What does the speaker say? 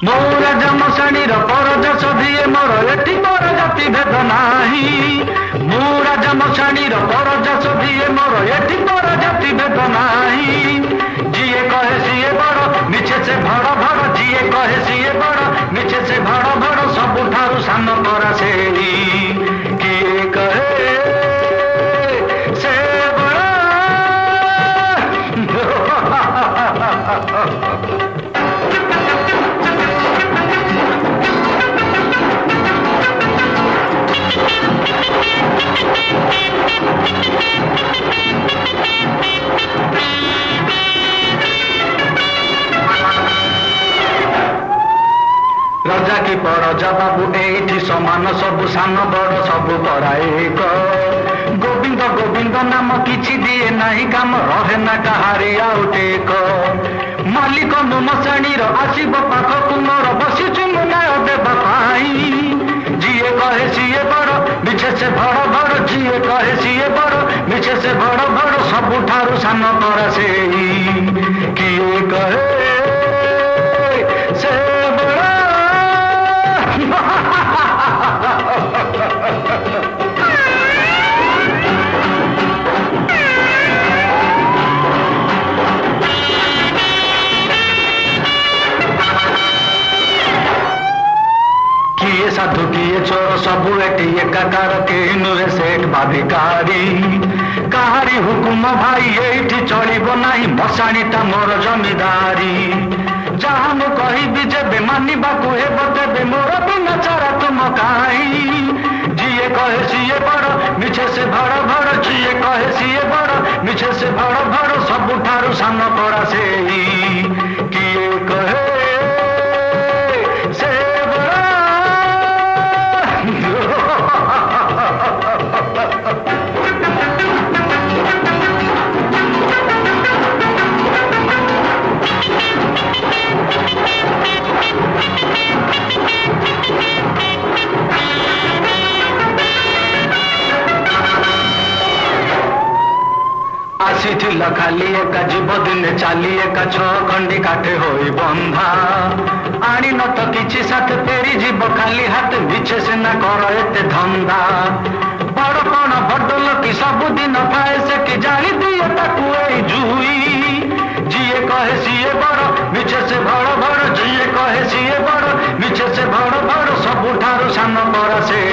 मो राजा मशाणी परजा सधिए मोर एठी मोर जाति भेद नाही। मो राजा मशाणी परजा सधिए मोर एठी मोर जाति भेद नाही। जिए कहे सीए बड़ मिछे से भड़ भड़, जिए कहे सीए बड़ मिछे से भड़ भड़, सबुठारु सान परा सेई किए कहे से बड़। राजा की परजा बाबू एठी समान, सबु सान बड़ सबु पराएक। गोविंद गोविंद नाम किछि दिए नाही, काम रहे ना काहारे आउटेक। मालिक मो मशाणी आसीब पाखकु मोर बसिछु मुनाय देबा पाई। जिए कहे सीए बड़ मिछे से भड़ भड़, जिए कहे सीए बड़ मिछे से भड़ भड़, सबुठारु सान परा सेई किए कहे से बड़। किए साधु किए चोर सबु एटी एकाकार, केनुरे सेठ बाधिकारी। काहारी हुकुम भाई एठी चलिबो नाही, मशाणीटा मोर जमीदारी। जहाँ मु कहिबी जेबे मानिबाकु हेबो तेबे मोर बिना चारा तुम काई। जिए कहे सीए बड़ मिछे से भड़ भड़, जिए कहे सीए बड़ मिछे से भड़ भड़, सबुठारु सान परा सेई किए कहे से बड़। आसीथिल खाली एका जीव दिने चाली एका छ खंडी काठे होई बंधा। आनी न तो किछि साथ फेरी जीव खाली हाथ, मिछे से ना कर एते धंदा। बड़ कण बडल कि सबुदिन थाए से कि जानी दिए ताकू एई जुई। जिए कहे सीए बड़ मिछे से भड़ भड़, जिए कहे सीए बड़ मिछे से भड़ भड़, सबुठारु सान परा से